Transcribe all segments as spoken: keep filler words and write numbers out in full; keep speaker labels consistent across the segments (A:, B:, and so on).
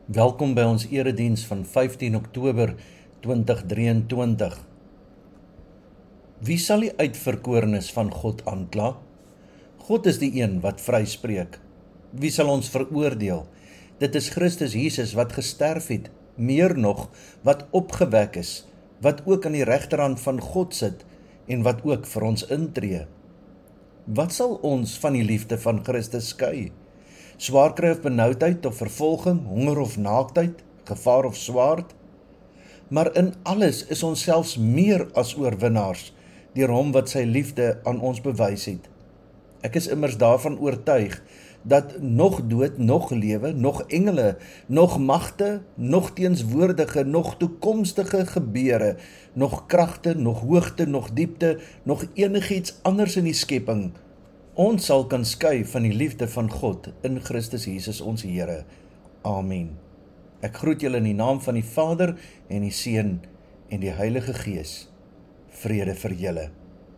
A: Welkom by ons erediens van vyftien Oktober twintig drieëntwintig. Wie sal die uitverkorenes van God aankla? God is die een wat vryspreek. Wie sal ons veroordeel? Dit is Christus Jesus wat gesterf het, meer nog, wat opgewek is, wat ook aan die regterhand van God sit en wat ook vir ons intree. Wat sal ons van die liefde van Christus skei? Swaarkry of benoudheid of vervolging, honger of naaktheid, gevaar of swaard? Maar in alles is ons selfs meer as oorwinnaars, deur hom wat sy liefde aan ons bewys het. Ek is immers daarvan oortuig, dat nog dood, nog lewe, nog engele, nog magte, nog teenswoordige, nog toekomstige gebeure, nog kragte, nog hoogte, nog diepte, nog enigiets anders in die skepping, ons sal kan skei van die liefde van God in Christus Jesus ons Here. Amen. Ek groet julle in die naam van die Vader en die Seun en die Heilige Gees. Vrede vir julle.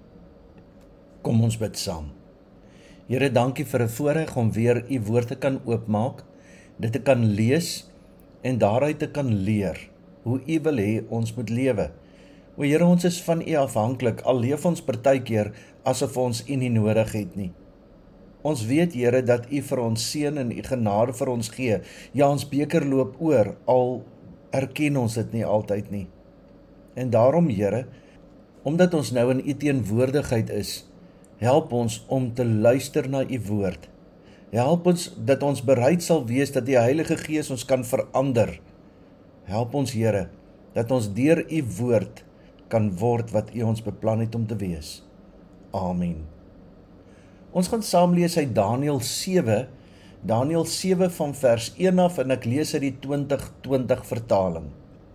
A: Kom ons bid saam. Here, dankie vir 'n voorreg om weer u woord te kan oopmaak, dit te kan lees en daaruit te kan leer hoe u wil hê ons moet lewe. O Here, ons is van u afhanklik, al leef ons partykeer asof ons u nie nodig het nie. Ons weet, Here, dat u vir ons seën en u genade vir ons gee. Ja, ons beker loop oor, al erken ons dit nie altyd nie. En daarom, Here, omdat ons nou in u teenwoordigheid is, help ons om te luister na u woord. Help ons dat ons bereid sal wees dat die Heilige Gees ons kan verander. Help ons, Here, dat ons deur u woord kan word wat u ons beplan het om te wees. Amen. Ons gaan saam lees uit Daniël sewe, Daniël sewe van vers een af en ek lees uit die twintig twintig vertaling.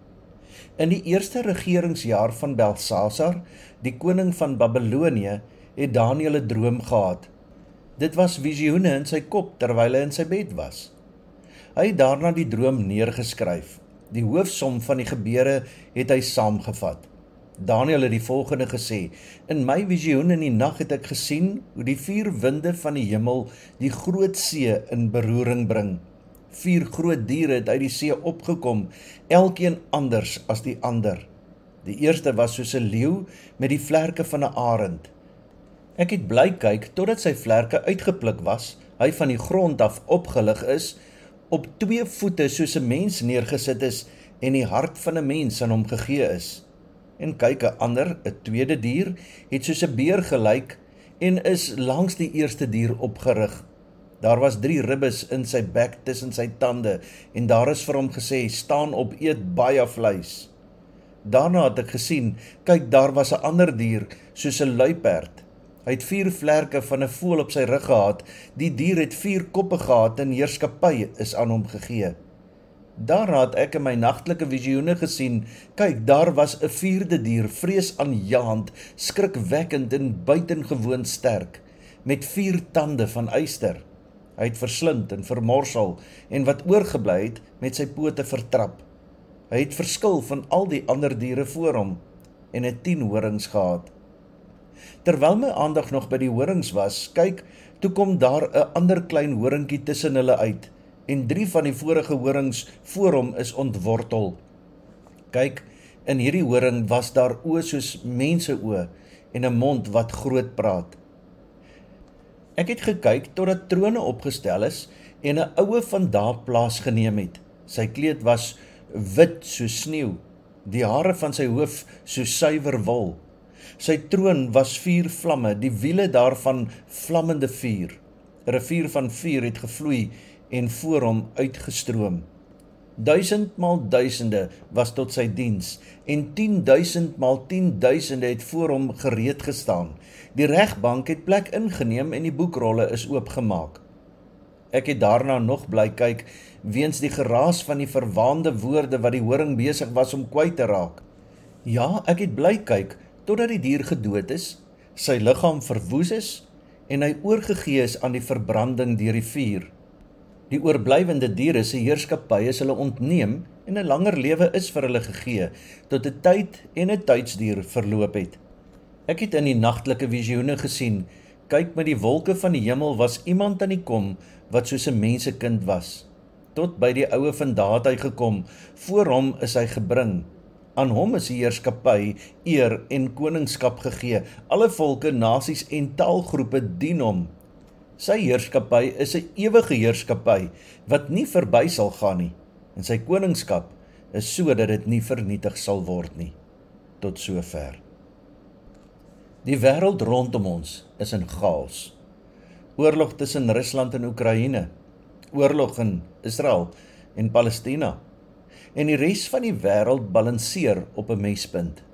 A: In die eerste regeringsjaar van Belsasar, die koning van Babylonië, het Daniël 'n droom gehad. Dit was visioene in sy kop terwyl hy in sy bed was. Hy het daarna die droom neergeskryf. Die hoofsom van die gebeure het hy saamgevat. Daniël het die volgende gesê: In my visioen in die nag het ek gesien hoe die vier winde van die hemel die groot see in beroering bring. Vier groot diere het uit die see opgekom, elkeen anders as die ander. Die eerste was soos 'n leeu met die vlerke van 'n arend. Ek het bly kyk totdat sy vlerke uitgepluk was, hy van die grond af opgelig is, op twee voete soos 'n mens neergesit is en die hart van 'n mens aan hom gegee is. En kyk, 'n ander, 'n tweede dier, het soos 'n beer gelyk en is langs die eerste dier opgerig. Daar was drie ribbes in sy bek tussen sy tande en daar is vir hom gesê: staan op, eet baie vleis. Daarna het ek gesien, kyk, daar was 'n ander dier, soos 'n luiperd. Hy het vier vlerke van 'n voël op sy rug gehad. Die dier het vier koppe gehad en heerskappy is aan hom gegee. Daarna het ek in my nagtelike visioene gesien, kyk, daar was 'n vierde dier, vreesaanjaend, skrikwekkend en buitengewoon sterk, met vier tande van yster. Hy het verslind en vermorsel en wat oorgebly het met sy pote vertrap. Hy het verskil van al die ander diere voor hom en het tien horings gehad. Terwyl my aandag nog by die horings was, kyk, toe kom daar 'n ander klein horingkie tussen hulle uit, en drie van die vorige horings voor hom is ontwortel. Kyk, in hierdie horing was daar oë soos menseoë en 'n mond wat groot praat. Ek het gekyk totdat trone opgestel is en 'n oue van daar plaas geneem het. Sy kleed was wit soos sneeu, die hare van sy hoof soos suiwer wol. Sy troon was vier vlamme, die wiele daarvan vlammende vuur. 'n Rivier van vuur het gevloei en voor hom uitgestroom. Duisend maal duisende was tot sy diens, en tien duisend maal tien duisende het voor hom gereed gestaan. Die regbank het plek ingeneem en die boekrolle is oopgemaak. Ek het daarna nog bly kyk, weens die geraas van die verwaande woorde wat die horing besig was om kwyt te raak. Ja, ek het bly kyk, totdat die dier gedood is, sy liggaam verwoes is, en hy oorgegee is aan die verbranding deur die vuur. Die oorblywende diere se heerskappy is hulle ontneem en 'n langer lewe is vir hulle gegee, tot 'n tyd en 'n tydsduur verloop het. Ek het in die nagtelike visioene gesien, kyk, met die wolke van die hemel was iemand aan die kom, wat soos 'n mensekind was. Tot by die oue vandaar het hy gekom, voor hom is hy gebring. Aan hom is die heerskappy, eer en koningskap gegee. Alle volke, nasies en taalgroepe dien hom. Sy heerskappy is 'n ewige heerskappy, wat nie verby sal gaan nie, en sy koningskap is so dat dit nie vernietig sal word nie. Tot sover. Die wêreld rondom ons is in chaos. Oorlog tussen Rusland en Oekraïne, oorlog in Israel en Palestina, en die res van die wêreld balanseer op 'n mespunt.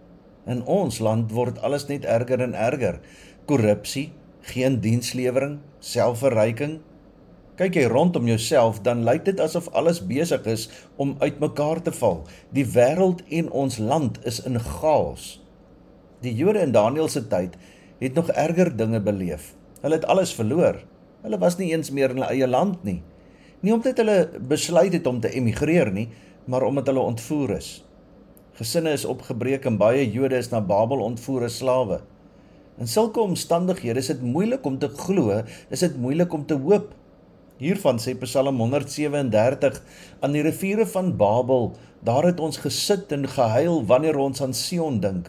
A: In ons land word alles net erger en erger. Korrupsie, geen dienslewering, selfverryking. Kyk jy rondom jouself, dan lyk dit asof alles besig is om uitmekaar te val. Die wêreld en ons land is in chaos. Die Jode in Daniël se tyd het nog erger dinge beleef. Hulle het alles verloor. Hulle was nie eens meer in hulle eie land nie. Nie omdat hulle besluit het om te emigreer nie, maar omdat hulle ontvoer is. Gesinne is opgebreek en baie Jode is na Babel ontvoer as slawe. In sulke omstandighede is dit moeilik om te glo, is dit moeilik om te hoop. Hiervan sê Psalm honderd sewe en dertig, aan die riviere van Babel, daar het ons gesit en gehuil wanneer ons aan Sion dink.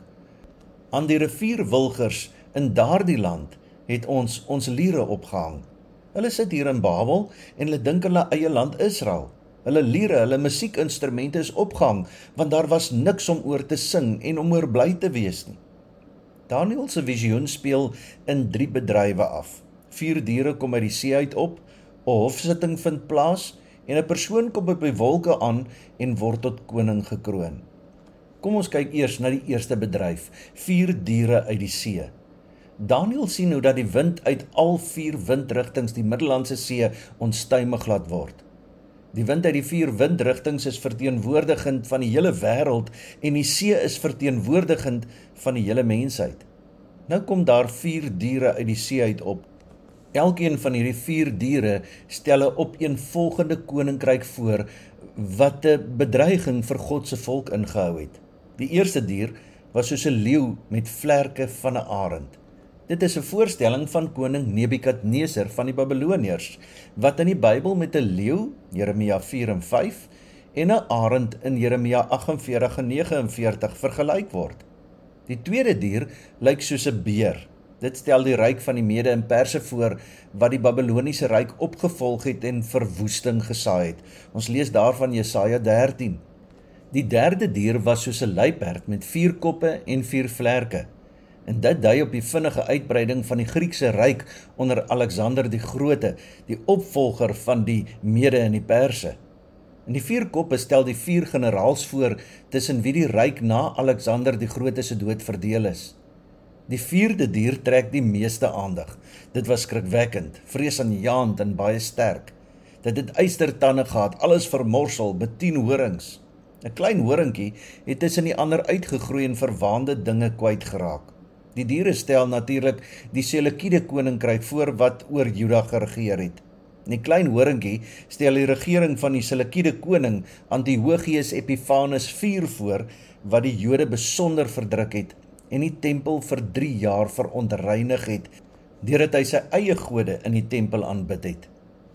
A: Aan die rivierwilgers in daardie land het ons ons liere opgehang. Hulle sit hier in Babel en hulle dink hulle eie land Israel. Hulle liere, hulle musiekinstrumente is opgehang, want daar was niks om oor te sing en om oor bly te wees nie. Daniël se visioen speel in drie bedrywe af. Vier diere kom uit die see uit op, 'n hofsitting vind plaas en 'n persoon kom op die wolke aan en word tot koning gekroon. Kom ons kyk eers na die eerste bedryf, vier diere uit die see. Daniël sien hoe dat die wind uit al vier windrigtings die Middellandse See onstuimig laat word. Die wind uit die vier windrigtings is verteenwoordigend van die hele wêreld en die see is verteenwoordigend van die hele mensheid. Nou kom daar vier diere uit die see uit op. Elkeen van hierdie vier diere stel 'n opeenvolgende koninkryk voor wat 'n bedreiging vir God se volk ingehou het. Die eerste dier was soos 'n leeu met vlerke van 'n arend. Dit is 'n voorstelling van koning Nebukadneser van die Babiloniërs, wat in die Bybel met 'n leeu, Jeremia vier en vyf, en 'n arend in Jeremia agt en veertig en nege en veertig vergelyk word. Die tweede dier lyk soos 'n beer. Dit stel die ryk van die Mede en Perse voor, wat die Babiloniese ryk opgevolg het en verwoesting gesaai het. Ons lees daarvan Jesaja dertien. Die derde dier was soos 'n luiperd met vier koppe en vier vlerke. En dit dui op die vinnige uitbreiding van die Griekse ryk onder Alexander die Grote, die opvolger van die Mede en die Perse. En die vier koppe stel die vier generaals voor, tussen wie die ryk na Alexander die Grote se dood verdeel is. Die vierde dier trek die meeste aandag. Dit was skrikwekkend, vreesaanjaend en baie sterk. Dit het ystertande gehad, alles vermorsel, met tien horings. 'n Klein horingkie het tussen die ander uitgegroei en verwaande dinge kwyt geraak. Die diere stel natuurlik die Seleukide koninkryk voor wat oor Juda geregeer het. Die klein horingkie stel die regering van die Seleukide koning Antiochus Epiphanes die vierde voor, wat die Jode besonder verdruk het en die tempel vir drie jaar verontreinig het, deurdat hy sy eie gode in die tempel aanbid het.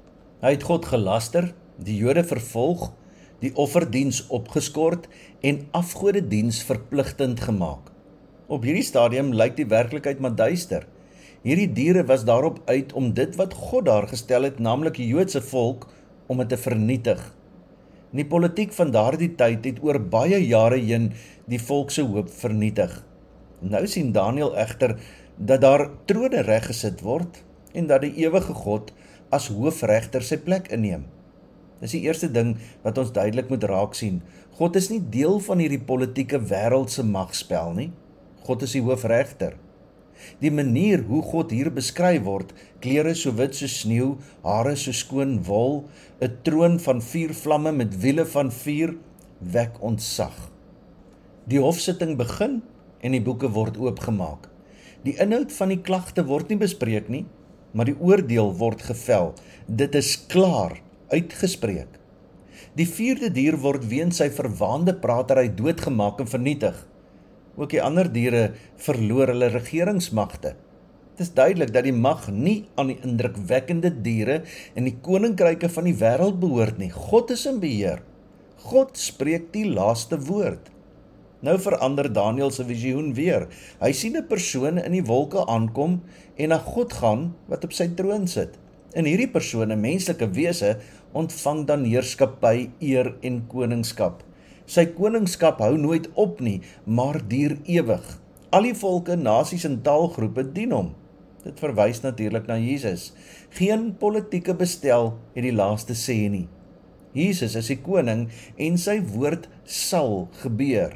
A: Hy het God gelaster, die Jode vervolg, die offerdiens opgeskort en afgodediens verpligtend gemaak. Op hierdie stadium lyk die werklikheid maar duister. Hierdie diere was daarop uit om dit wat God daar gestel het, naamlik die Joodse volk, om het te vernietig. Die politiek van daardie tyd het oor baie jare heen die volk se hoop vernietig. Nou sien Daniël egter dat daar trone reggesit word en dat die ewige God as hoofregter sy plek inneem. Dis die eerste ding wat ons duidelik moet raak sien. God is nie deel van hierdie politieke wêreldse magspel nie. God is die hoofregter. Die manier hoe God hier beskryf word, klere so wit so sneeu, hare so skoon wol, 'n troon van vier vlamme met wiele van vuur, wek ontzag. Die hofsitting begin en die boeke word oopgemaak. Die inhoud van die klagte word nie bespreek nie, maar die oordeel word gevel. Dit is klaar uitgespreek. Die vierde dier word weens sy verwaande pratery doodgemaak en vernietig. Ook die ander diere verloor hulle regeringsmagte. Het is duidelik dat die mag nie aan die indrukwekkende diere en die koninkryke van die wêreld behoort nie. God is in beheer. God spreek die laaste woord. Nou verander Daniël se visioen weer. Hy sien 'n persoon in die wolke aankom en na God gaan wat op sy troon sit. En hierdie persoon, 'n menslike wese, ontvang dan heerskappy, eer en koningskap. Sy koningskap hou nooit op nie, maar duur ewig. Al die volke, nasies en taalgroepe dien hom. Dit verwys natuurlik na Jesus. Geen politieke bestel het die laaste sê nie. Jesus is die koning en sy woord sal gebeur.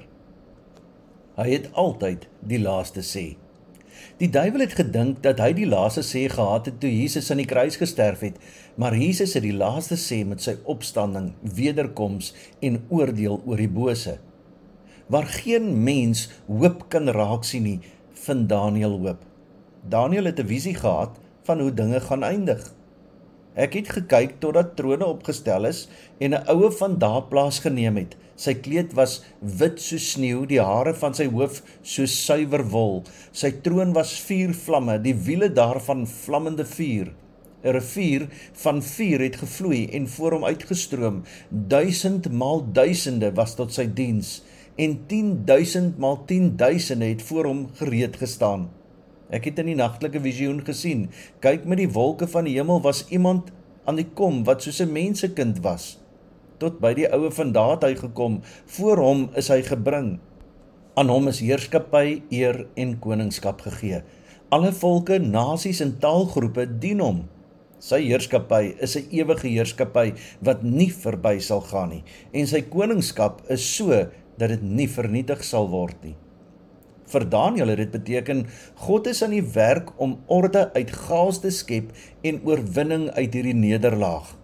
A: Hy het altyd die laaste sê. Die duiwel het gedink dat hy die laaste sê gehad het toe Jesus aan die kruis gesterf het, maar Jesus het die laaste sê met sy opstanding, wederkoms en oordeel oor die bose. Waar geen mens hoop kan raak sien nie, vind Daniël hoop. Daniël het 'n visie gehad van hoe dinge gaan eindig. Ek het gekyk totdat trone opgestel is en 'n oue van daar plaas geneem het. Sy kleed was wit soos sneeu, die hare van sy hoof soos suiwer wol. Sy troon was vier vlamme, die wiele daarvan vlammende vuur. 'n Rivier van vuur het gevloei en voor hom uitgestroom. Duisend maal duisende was tot sy diens en tien duisend maal tien duisende het voor hom gereed gestaan. Ek het in die nagtelike visioen gesien, kyk met die wolke van die hemel was iemand aan die kom wat soos 'n mensekind was. Tot by die oue van daar het hy gekom, voor hom is hy gebring. Aan hom is heerskappy, eer en koningskap gegee. Alle volke, nasies en taalgroepe dien hom. Sy heerskappy is 'n ewige heerskappy wat nie verby sal gaan nie, en sy koningskap is so dat dit nie vernietig sal word nie. Vir Daniël het dit beteken, God is aan die werk om orde uit chaos te skep en oorwinning uit hierdie nederlaag.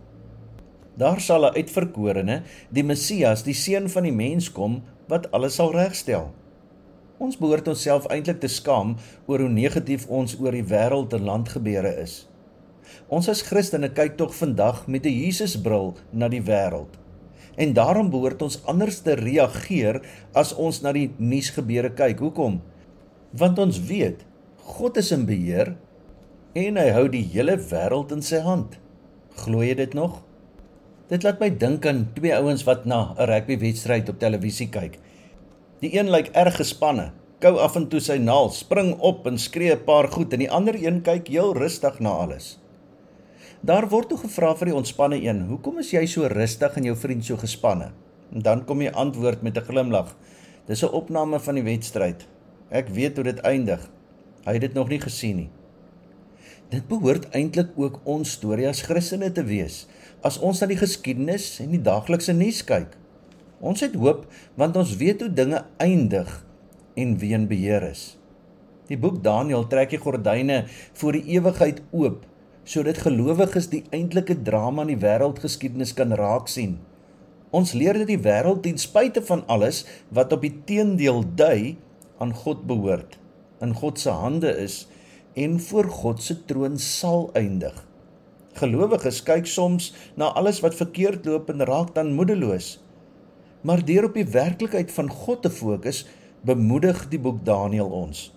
A: Daar sal 'n uitverkorene, die Messias, die seun van die mens kom, wat alles sal regstel. Ons behoort onsself eintlik te skaam oor hoe negatief ons oor die wêreld en landgebeure is. Ons as Christene kyk tog vandag met 'n Jesusbril na die wêreld. En daarom behoort ons anders te reageer as ons na die nuusgebeure kyk. Hoekom? Want ons weet, God is in beheer en hy hou die hele wêreld in sy hand. Glo jy dit nog? Dit laat my dink aan twee ouens wat na 'n rugbywedstryd op televisie kyk. Die een lyk erg gespanne, kou af en toe sy naal, spring op en skree 'n paar goed, en die ander een kyk heel rustig na alles. Daar word toe gevra vir die ontspanne een, hoekom is jy so rustig en jou vriend so gespanne? En dan kom jy antwoord met 'n glimlag, dis 'n opname van die wedstryd. Ek weet hoe dit eindig. Hy het dit nog nie gesien nie. Dit behoort eintlik ook ons storie as Christene te wees, as ons na die geskiedenis en die daaglikse nuus kyk. Ons het hoop, want ons weet hoe dinge eindig en wie in beheer is. Die boek Daniël trek die gordyne voor die ewigheid oop, sodat gelowiges die eintlike drama in die wêreldgeskiedenis kan raak sien. Ons leer dat die wêreld ten spyte van alles wat op die teendeel dui, aan God behoort, in God se hande is en voor God se troon sal eindig. Gelowiges kyk soms na alles wat verkeerd loop en raak dan moedeloos. Maar deur op die werklikheid van God te fokus, bemoedig die boek Daniël ons.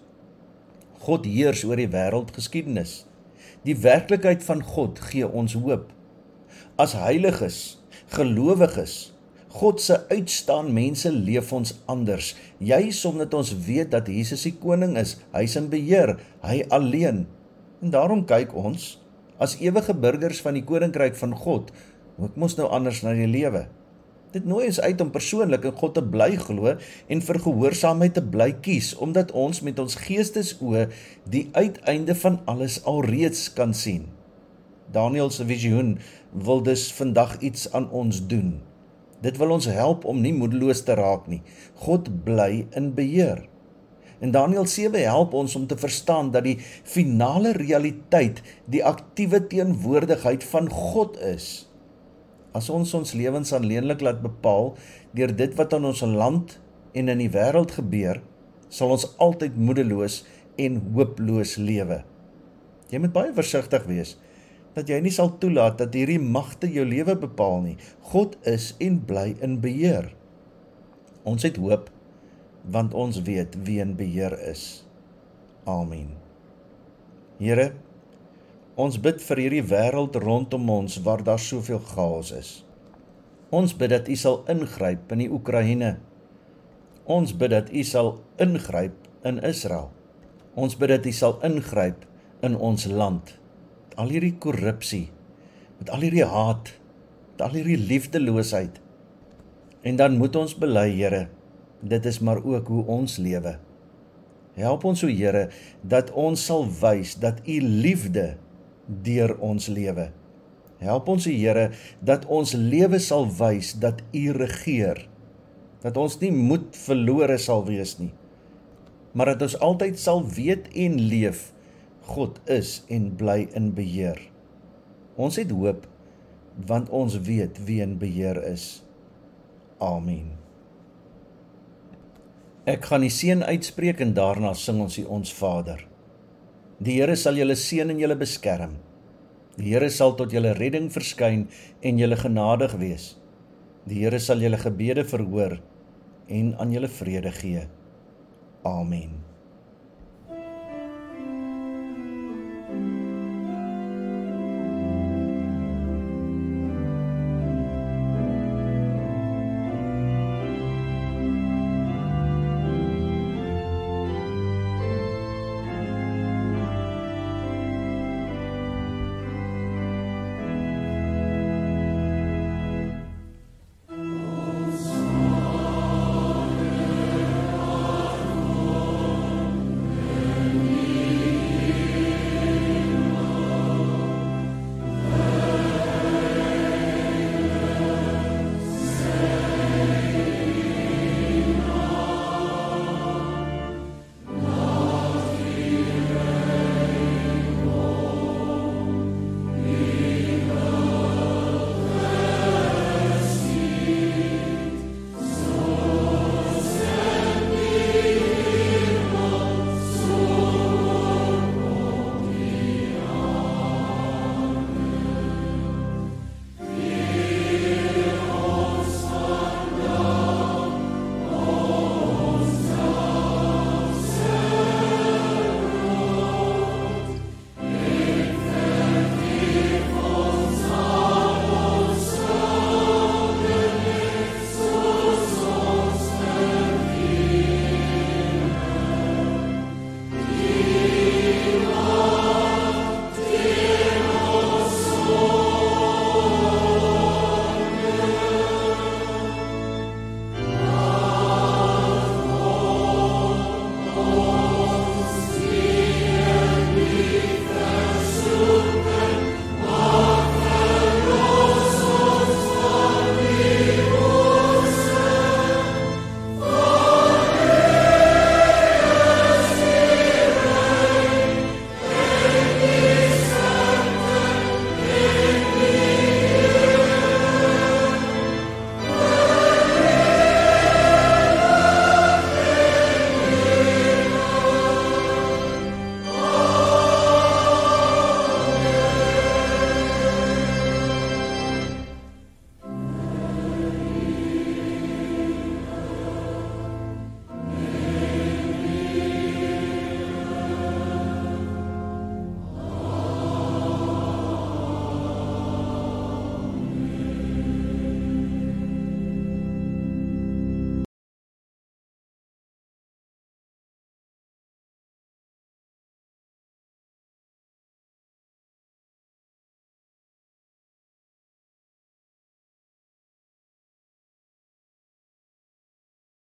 A: God heers oor die wêreldgeskiedenis. Die werklikheid van God gee ons hoop. As heiliges, gelowiges, God se uitstaan mense leef ons anders, juis omdat ons weet dat Jesus die koning is, hy is in beheer, hy alleen. En daarom kyk ons, as ewige burgers van die koninkryk van God, ook mos nou anders na die lewe. Dit nooi ons uit om persoonlik in God te bly glo en vir gehoorsaamheid te bly kies, omdat ons met ons geestesoë die uiteinde van alles alreeds kan sien. Daniël se visioen wil dus vandag iets aan ons doen. Dit wil ons help om nie moedeloos te raak nie. God bly in beheer. En Daniël sewe help ons om te verstaan dat die finale realiteit die aktiewe teenwoordigheid van God is. As ons ons lewens aanleenlik laat bepaal deur dit wat aan ons land en in die wêreld gebeur, sal ons altyd moedeloos en hooploos lewe. Jy moet baie versigtig wees, dat jy nie sal toelaat dat hierdie magte jou lewe bepaal nie. God is en bly in beheer. Ons het hoop, want ons weet wie in beheer is. Amen. Here, ons bid vir hierdie wêreld rondom ons waar daar soveel chaos is. Ons bid dat U sal ingryp in die Oekraïne. Ons bid dat U sal ingryp in Israel. Ons bid dat U sal ingryp in ons land. Met al hierdie korrupsie, met al hierdie haat, met al hierdie liefdeloosheid. En dan moet ons bely, Here, dit is maar ook hoe ons lewe. Help ons, o Here, dat ons sal wys dat U liefde deur ons lewe. Help ons, o Here, dat ons lewe sal wys dat U regeer. Dat ons nie moed verlore sal wees nie, maar dat ons altyd sal weet en leef, God is en bly in beheer. Ons het hoop, want ons weet wie in beheer is. Amen. Ek gaan die seën uitspreek en daarna sing ons die Ons Vader. Die Here sal julle seën en julle beskerm. Die Here sal tot julle redding verskyn en julle genadig wees. Die Here sal julle gebede verhoor en aan julle vrede gee. Amen.